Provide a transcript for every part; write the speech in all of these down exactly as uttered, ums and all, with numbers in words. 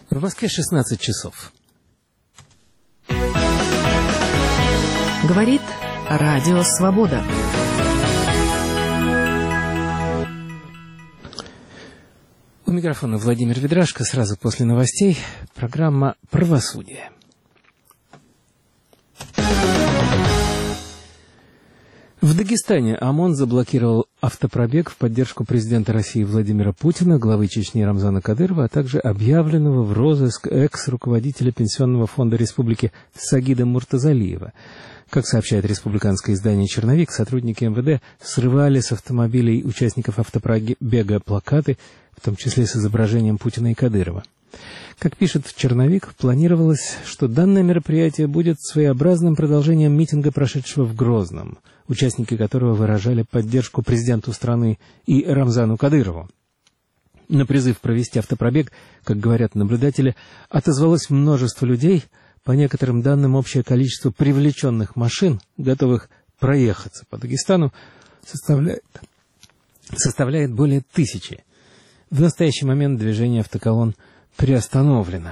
В Москве шестнадцать часов. Говорит Радио Свобода. У микрофона Владимир Ведрашко. Сразу после новостей программа «Правосудие». В Дагестане ОМОН заблокировал автопробег в поддержку президента России Владимира Путина, главы Чечни Рамзана Кадырова, а также объявленного в розыск экс-руководителя Пенсионного фонда республики Сагида Муртазалиева. Как сообщает республиканское издание «Черновик», сотрудники эм вэ дэ срывали с автомобилей участников автопробега плакаты, в том числе с изображением Путина и Кадырова. Как пишет «Черновик», планировалось, что данное мероприятие будет своеобразным продолжением митинга, прошедшего в Грозном, участники которого выражали поддержку президенту страны и Рамзану Кадырову. На призыв провести автопробег, как говорят наблюдатели, отозвалось множество людей. По некоторым данным, общее количество привлеченных машин, готовых проехаться по Дагестану, составляет, составляет более тысячи. В настоящий момент движение автоколонн приостановлено.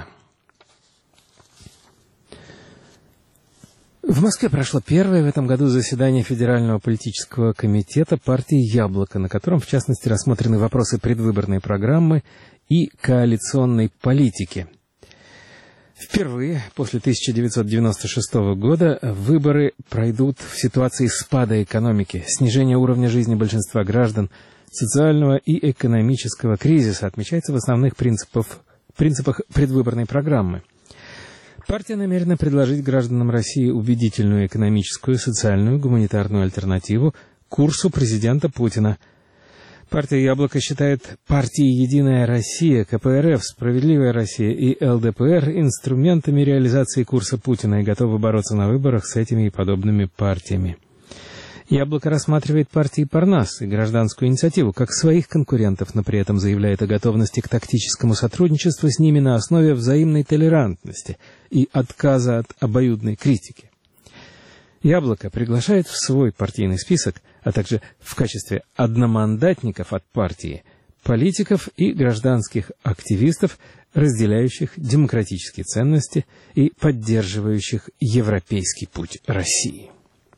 В Москве прошло первое в этом году заседание Федерального политического комитета партии «Яблоко», на котором, в частности, рассмотрены вопросы предвыборной программы и коалиционной политики. Впервые после тысяча девятьсот девяносто шестого года выборы пройдут в ситуации спада экономики, снижения уровня жизни большинства граждан, социального и экономического кризиса, отмечается в основных принципах, принципах предвыборной программы. Партия намерена предложить гражданам России убедительную экономическую, социальную, гуманитарную альтернативу курсу президента Путина. Партия «Яблоко» считает партии «Единая Россия», ка пэ эр эф, «Справедливая Россия» и эл дэ пэ эр инструментами реализации курса Путина и готова бороться на выборах с этими и подобными партиями. «Яблоко» рассматривает партии «Парнас» и «Гражданскую инициативу» как своих конкурентов, но при этом заявляет о готовности к тактическому сотрудничеству с ними на основе взаимной толерантности и отказа от обоюдной критики. «Яблоко» приглашает в свой партийный список, а также в качестве одномандатников от партии, политиков и гражданских активистов, разделяющих демократические ценности и поддерживающих европейский путь России.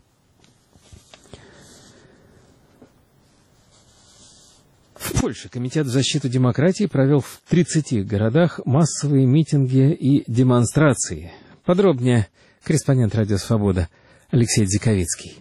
В Польше Комитет в защиту демократии провел в тридцати городах массовые митинги и демонстрации. Подробнее корреспондент «Радио Свобода» Алексей Дзиковицкий.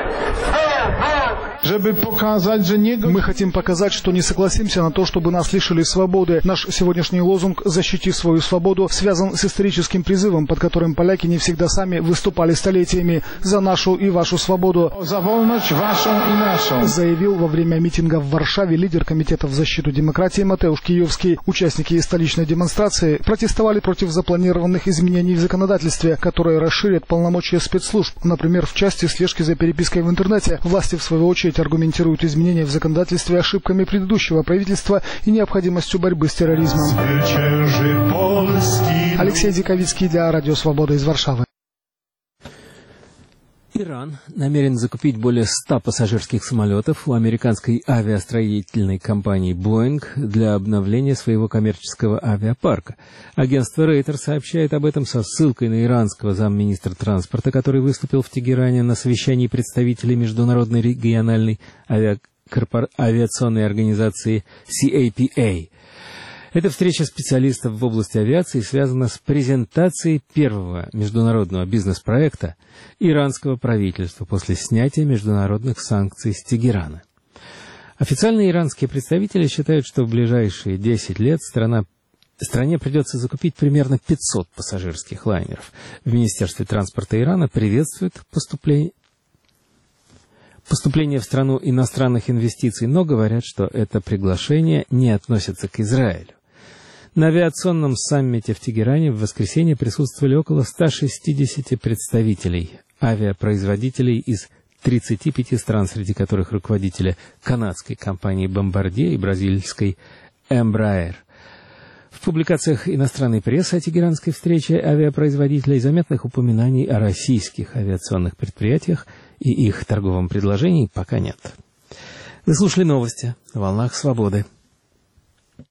Мы хотим показать, что не согласимся на то, чтобы нас лишили свободы. Наш сегодняшний лозунг «Защити свою свободу» связан с историческим призывом, под которым поляки не всегда сами выступали столетиями за нашу и вашу свободу. За вольность вашу и нашу, заявил во время митинга в Варшаве лидер Комитета в защиту демократии Матеуш Киевский. Участники столичной демонстрации протестовали против запланированных изменений в законодательстве, которые расширят полномочия спецслужб. Например, в части слежки за перепиской в интернете. Власти, в свою очередь, аргументируют изменения в законодательстве ошибками предыдущего правительства и необходимостью борьбы с терроризмом. Алексей Диковицкий для Радио Свобода из Варшавы. Иран намерен закупить более ста пассажирских самолетов у американской авиастроительной компании Boeing для обновления своего коммерческого авиапарка. Агентство Рейтер сообщает об этом со ссылкой на иранского замминистра транспорта, который выступил в Тегеране на совещании представителей Международной региональной авиакорпор... авиационной организации си эй пи эй. Эта встреча специалистов в области авиации связана с презентацией первого международного бизнес-проекта иранского правительства после снятия международных санкций с Тегерана. Официальные иранские представители считают, что в ближайшие десять лет страна, стране придется закупить примерно пятьсот пассажирских лайнеров. В Министерстве транспорта Ирана приветствуют поступление, поступление в страну иностранных инвестиций, но говорят, что это приглашение не относится к Израилю. На авиационном саммите в Тегеране в воскресенье присутствовали около ста шестидесяти представителей авиапроизводителей из тридцати пяти стран, среди которых руководители канадской компании Bombardier и бразильской Embraer. В публикациях иностранной прессы о тегеранской встрече авиапроизводителей заметных упоминаний о российских авиационных предприятиях и их торговом предложении пока нет. Вы слушали новости на волнах Свободы.